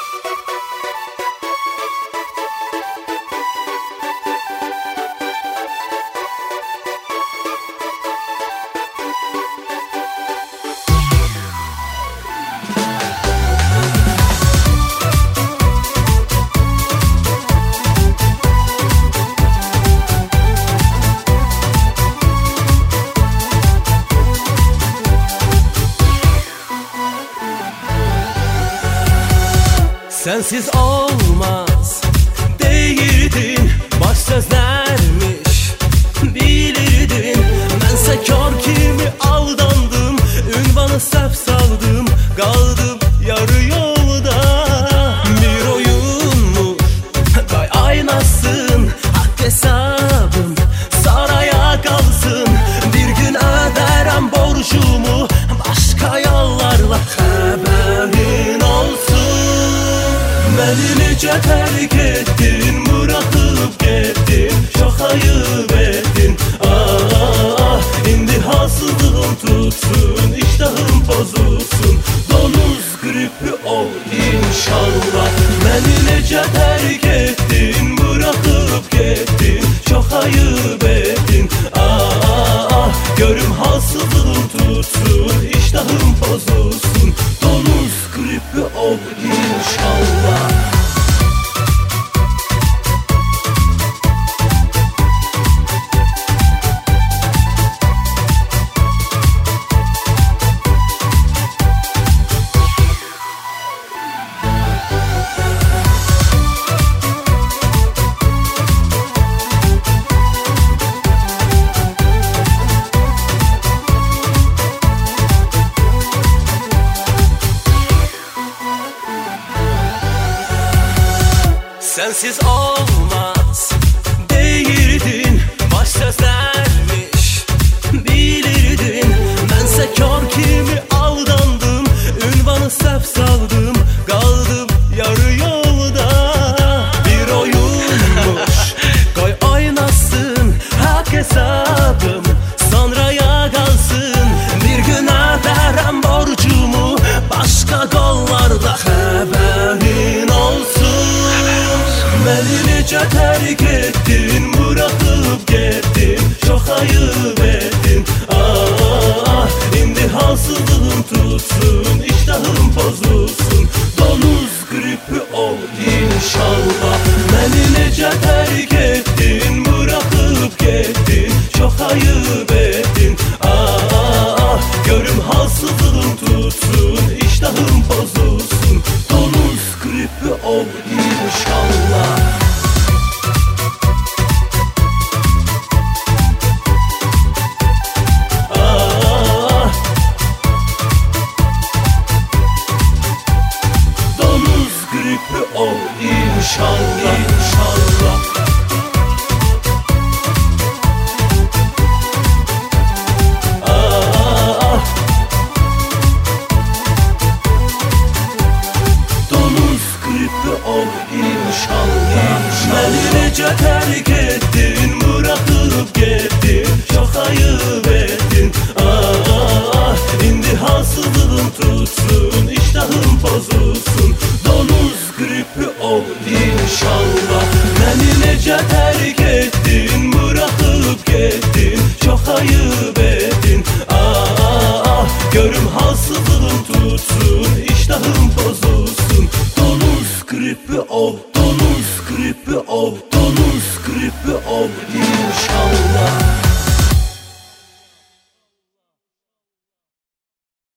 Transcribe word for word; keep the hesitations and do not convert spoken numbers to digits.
Sensiz olmaz değildin, baş sözlermiş bilirdin. Bense kör kimi aldandım, ünvanı sef saldım, kaldım yarı yolda. Bir oyunmuş gay aynasın, hak hesabım saraya kalsın. Bir gün öderim borcumu başka yollarla, haberin olsun. Beni necə terk ettin, bırakıp gittin, çok ayıp ettin. Ah, indi hasılığım tutsun, iştahım bozulsun, donuz gripi ol inşallah. Beni necə terk ettin, bırakıp gittin, çok ayıp ettin. Ah, görüm hasılığım tutsun, iştahım bozulsun, donuz gripi ol inşallah. Sensiz olmaz değildin, baş sözlermiş bilirdin. Bense kör kimi aldandım, ünvanı sef saldım, kaldım yarı yolda. Bir oyunmuş koy oynasın, hak hesabım sonraya kalsın. Bir gün öderim borcumu başka kollarda, haberin olsun. Beni necə terk ettin, bırakıp gittin, çok ayıp ettin. Ah, indi hasılığım tutsun, iştahım bozulsun, donuz gripi ol inşallah. Beni necə terk ettin, bırakıp gittin, çok ayıp ettin. Ah, görüm hasılığım tutsun, iştahım bozulsun, donuz gripi ol inşallah. Ol inşallah, inşallah. Ah, donuz gripi ol inşallah. Beni necə terk ettin, bırakıp gittin, çok ayıp ettin. Ah, indi hasılığım tutsun, iştahım bozulsun, donuz gripi ol inşallah. Beni necə terk ettin, bırakıp gittin, çok ayıp ettin. Ah, görüm hasılığım tutsun, iştahım bozulsun, donuz gripi ol, donuz gripi ol, donuz gripi ol inşallah.